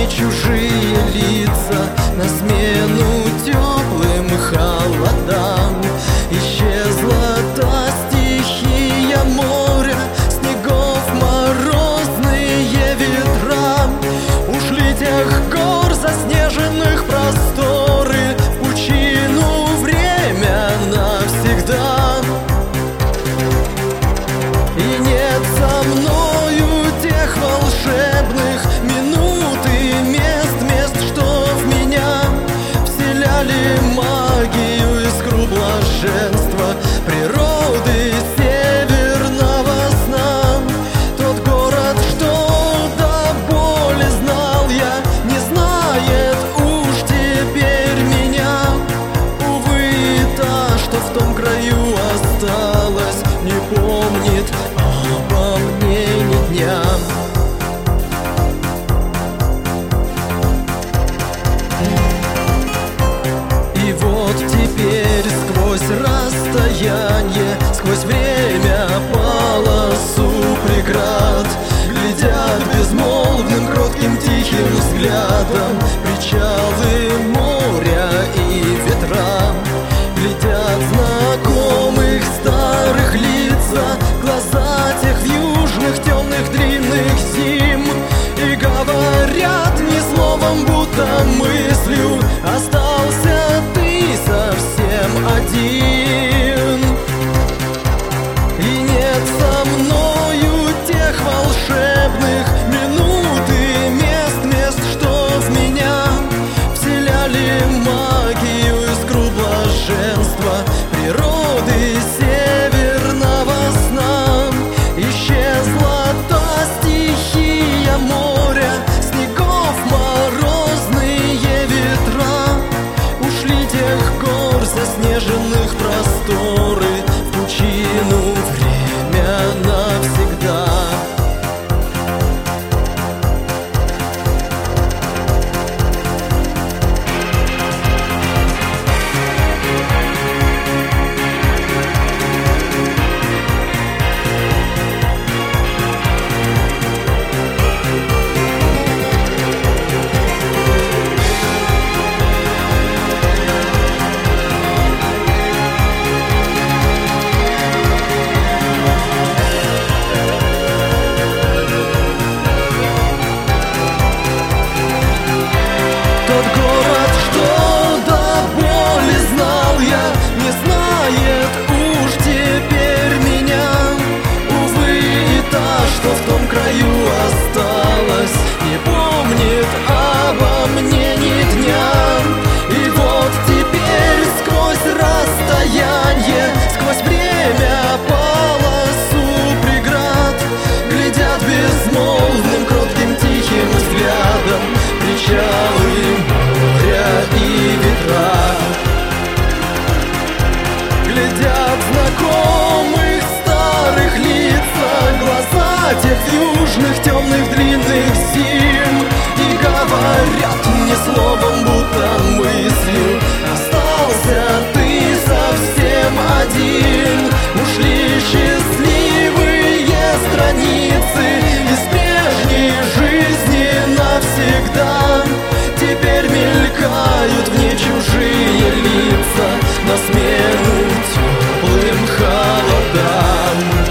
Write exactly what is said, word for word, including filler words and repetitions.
мне чужие лица, на смену теплым холодам. Исчезла та стихия моря, снегов морозные ветра. Ушли тех гор заснеженных просторы в пучину время навсегда. И нет со мною тех волшебных минут и мест, мест, что в меня вселяли магию, искру блаженства природы северного сна. Тот город, что до боли знал я, не знает уж теперь меня. Увы, и та, что в том краю осталась, не помнит обо мне ни дня. И вот теперь сквозь расстояние, сквозь время полосу преград, глядят безмолвным, кротким, тихим взглядом причалы моря и ветра. Глядят знакомых старых лица, глаза тех вьюжных, темных, длинных зим, и говорят не словом, будто мыслью: остался ты совсем один. И нет со мною тех волшебных минут и мест, мест, что в меня вселяли магию, искру блаженства природы северного сна. Исчезла та стихия моря, снегов морозные ветра. Ушли тех гор заснеженных просторы в пучину время навсегда. Тот город, что до боли знал я, не знает уж теперь меня. Увы, и та, что в том краю осталась, не помнит обо мне ни дня. И вот теперь сквозь расстояние, сквозь время полосу преград, глядят безмолвным, кротким, тихим взглядом причалы моря и ветра. Глядят знакомых старых лица, глаза тех южных, темных, длинных зим, и говорят не словом, будто мыслью: остался ты совсем один. Ушли счастливые страницы из прежней жизни навсегда. Теперь мелькают в ней чужие лица, на смену теплым холодам.